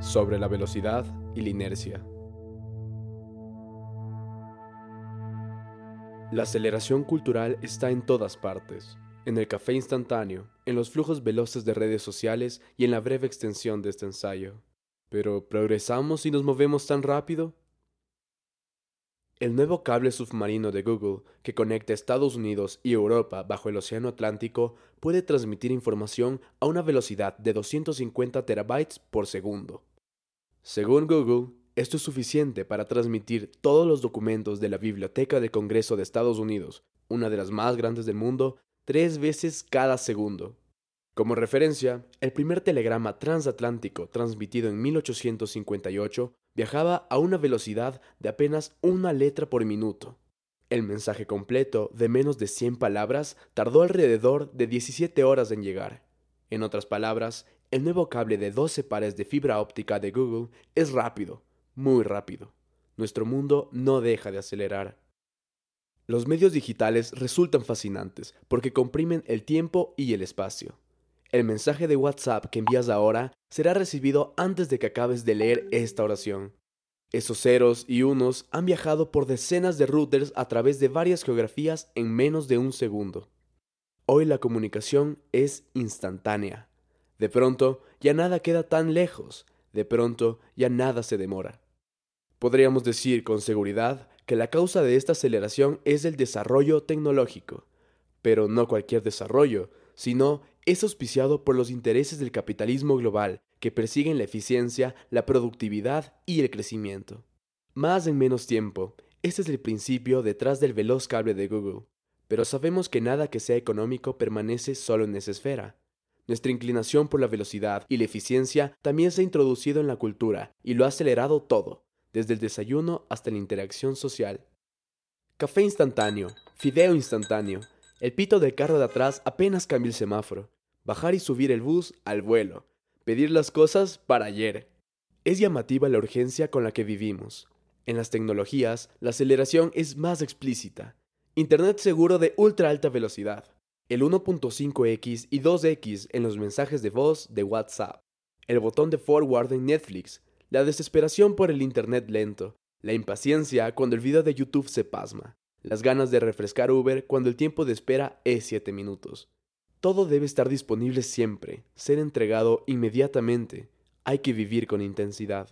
sobre la velocidad y la inercia. La aceleración cultural está en todas partes, en el café instantáneo, en los flujos veloces de redes sociales y en la breve extensión de este ensayo. ¿Pero progresamos y nos movemos tan rápido? El nuevo cable submarino de Google, que conecta Estados Unidos y Europa bajo el Océano Atlántico, puede transmitir información a una velocidad de 250 terabytes por segundo. Según Google, esto es suficiente para transmitir todos los documentos de la Biblioteca del Congreso de Estados Unidos, una de las más grandes del mundo, 3 veces cada segundo. Como referencia, el primer telegrama transatlántico transmitido en 1858 viajaba a una velocidad de apenas una letra por minuto. El mensaje completo, de menos de 100 palabras, tardó alrededor de 17 horas en llegar. En otras palabras, el nuevo cable de 12 pares de fibra óptica de Google es rápido, muy rápido. Nuestro mundo no deja de acelerar. Los medios digitales resultan fascinantes porque comprimen el tiempo y el espacio. El mensaje de WhatsApp que envías ahora será recibido antes de que acabes de leer esta oración. Esos ceros y unos han viajado por decenas de routers a través de varias geografías en menos de un segundo. Hoy la comunicación es instantánea. De pronto ya nada queda tan lejos, de pronto ya nada se demora. Podríamos decir con seguridad que la causa de esta aceleración es el desarrollo tecnológico, pero no cualquier desarrollo, sino es auspiciado por los intereses del capitalismo global que persiguen la eficiencia, la productividad y el crecimiento. Más en menos tiempo, este es el principio detrás del veloz cable de Google, pero sabemos que nada que sea económico permanece solo en esa esfera. Nuestra inclinación por la velocidad y la eficiencia también se ha introducido en la cultura y lo ha acelerado todo, desde el desayuno hasta la interacción social. Café instantáneo, fideo instantáneo, el pito del carro de atrás apenas cambia el semáforo, bajar y subir el bus al vuelo, pedir las cosas para ayer. Es llamativa la urgencia con la que vivimos. En las tecnologías, la aceleración es más explícita. Internet seguro de ultra alta velocidad, el 1.5x y 2x en los mensajes de voz de WhatsApp, el botón de forward en Netflix, la desesperación por el internet lento, la impaciencia cuando el video de YouTube se pasma, las ganas de refrescar Uber cuando el tiempo de espera es 7 minutos. Todo debe estar disponible siempre, ser entregado inmediatamente. Hay que vivir con intensidad.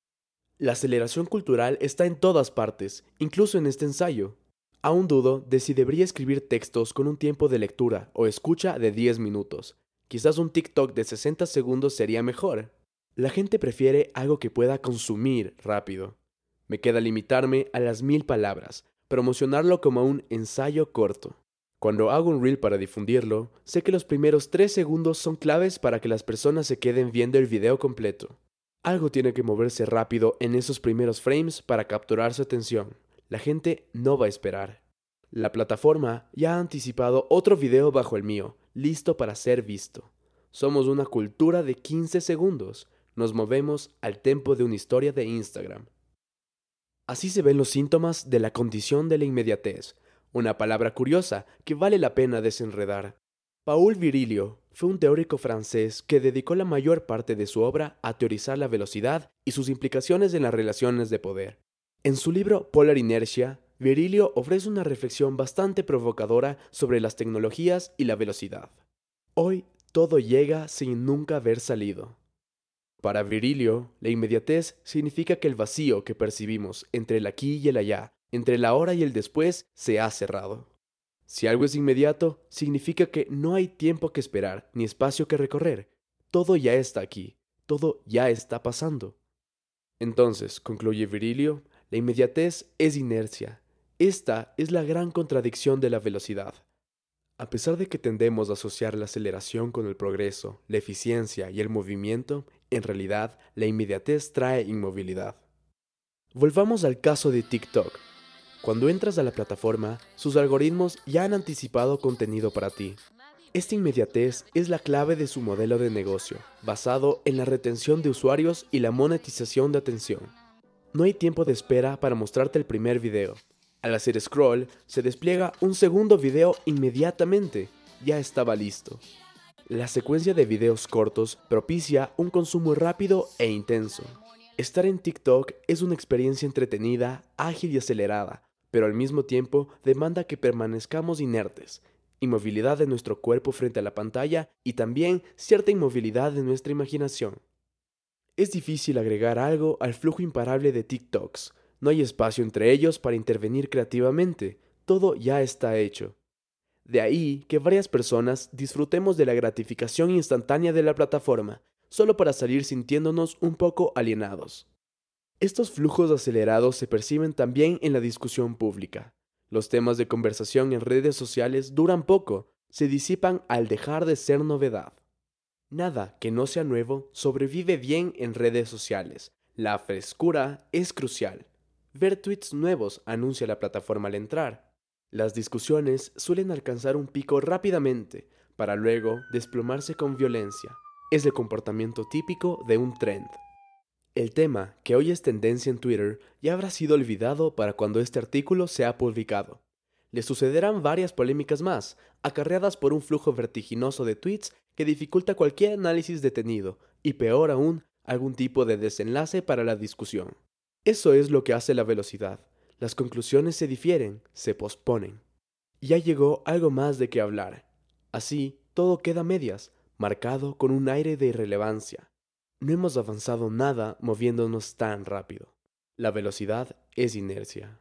La aceleración cultural está en todas partes, incluso en este ensayo. Aún dudo de si debería escribir textos con un tiempo de lectura o escucha de 10 minutos. Quizás un TikTok de 60 segundos sería mejor. La gente prefiere algo que pueda consumir rápido. Me queda limitarme a las 1000 palabras, promocionarlo como un ensayo corto. Cuando hago un reel para difundirlo, sé que los primeros 3 segundos son claves para que las personas se queden viendo el video completo. Algo tiene que moverse rápido en esos primeros frames para capturar su atención. La gente no va a esperar. La plataforma ya ha anticipado otro video bajo el mío, listo para ser visto. Somos una cultura de 15 segundos. Nos movemos al tempo de una historia de Instagram. Así se ven los síntomas de la condición de la inmediatez, una palabra curiosa que vale la pena desenredar. Paul Virilio fue un teórico francés que dedicó la mayor parte de su obra a teorizar la velocidad y sus implicaciones en las relaciones de poder. En su libro Polar Inertia, Virilio ofrece una reflexión bastante provocadora sobre las tecnologías y la velocidad. Hoy todo llega sin nunca haber salido. Para Virilio, la inmediatez significa que el vacío que percibimos entre el aquí y el allá, entre la ahora y el después, se ha cerrado. Si algo es inmediato, significa que no hay tiempo que esperar ni espacio que recorrer. Todo ya está aquí, todo ya está pasando. Entonces, concluye Virilio, la inmediatez es inercia. Esta es la gran contradicción de la velocidad. A pesar de que tendemos a asociar la aceleración con el progreso, la eficiencia y el movimiento, en realidad la inmediatez trae inmovilidad. Volvamos al caso de TikTok. Cuando entras a la plataforma, sus algoritmos ya han anticipado contenido para ti. Esta inmediatez es la clave de su modelo de negocio, basado en la retención de usuarios y la monetización de atención. No hay tiempo de espera para mostrarte el primer video. Al hacer scroll, se despliega un segundo video inmediatamente. Ya estaba listo. La secuencia de videos cortos propicia un consumo rápido e intenso. Estar en TikTok es una experiencia entretenida, ágil y acelerada, pero al mismo tiempo demanda que permanezcamos inertes, inmovilidad de nuestro cuerpo frente a la pantalla y también cierta inmovilidad de nuestra imaginación. Es difícil agregar algo al flujo imparable de TikToks. No hay espacio entre ellos para intervenir creativamente, todo ya está hecho. De ahí que varias personas disfrutemos de la gratificación instantánea de la plataforma, solo para salir sintiéndonos un poco alienados. Estos flujos acelerados se perciben también en la discusión pública. Los temas de conversación en redes sociales duran poco, se disipan al dejar de ser novedad. Nada que no sea nuevo sobrevive bien en redes sociales. La frescura es crucial. Ver tweets nuevos anuncia la plataforma al entrar. Las discusiones suelen alcanzar un pico rápidamente, para luego desplomarse con violencia. Es el comportamiento típico de un trend. El tema, que hoy es tendencia en Twitter, ya habrá sido olvidado para cuando este artículo sea publicado. Le sucederán varias polémicas más, acarreadas por un flujo vertiginoso de tweets que dificulta cualquier análisis detenido, y peor aún, algún tipo de desenlace para la discusión. Eso es lo que hace la velocidad. Las conclusiones se difieren, se posponen. Ya llegó algo más de qué hablar. Así, todo queda a medias, marcado con un aire de irrelevancia. No hemos avanzado nada moviéndonos tan rápido. La velocidad es inercia.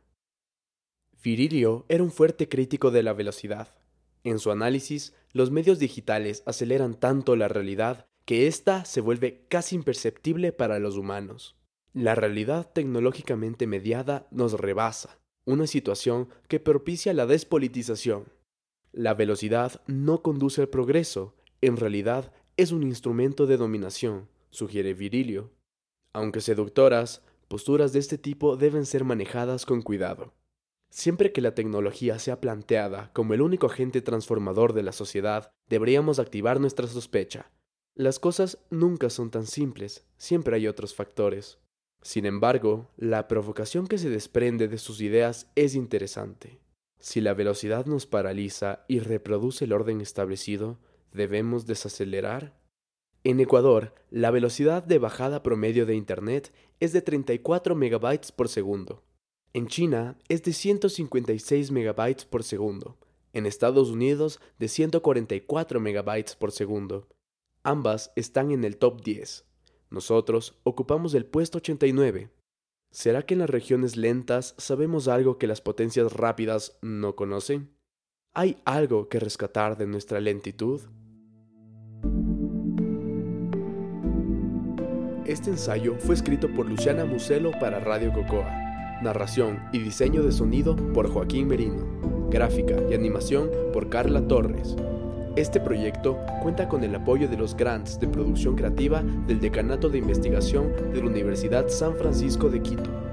Virilio era un fuerte crítico de la velocidad. En su análisis, los medios digitales aceleran tanto la realidad que ésta se vuelve casi imperceptible para los humanos. La realidad tecnológicamente mediada nos rebasa, una situación que propicia la despolitización. La velocidad no conduce al progreso, en realidad es un instrumento de dominación, sugiere Virilio. Aunque seductoras, posturas de este tipo deben ser manejadas con cuidado. Siempre que la tecnología sea planteada como el único agente transformador de la sociedad, deberíamos activar nuestra sospecha. Las cosas nunca son tan simples, siempre hay otros factores. Sin embargo, la provocación que se desprende de sus ideas es interesante. Si la velocidad nos paraliza y reproduce el orden establecido, ¿debemos desacelerar? En Ecuador, la velocidad de bajada promedio de Internet es de 34 megabytes por segundo. En China es de 156 megabytes por segundo. En Estados Unidos de 144 megabytes por segundo. Ambas están en el top 10. Nosotros ocupamos el puesto 89. ¿Será que en las regiones lentas sabemos algo que las potencias rápidas no conocen? ¿Hay algo que rescatar de nuestra lentitud? Este ensayo fue escrito por Luciana Muselo para Radio Cocoa. Narración y diseño de sonido por Joaquín Merino. Gráfica y animación por Carla Torres. Este proyecto cuenta con el apoyo de los grants de producción creativa del Decanato de Investigación de la Universidad San Francisco de Quito.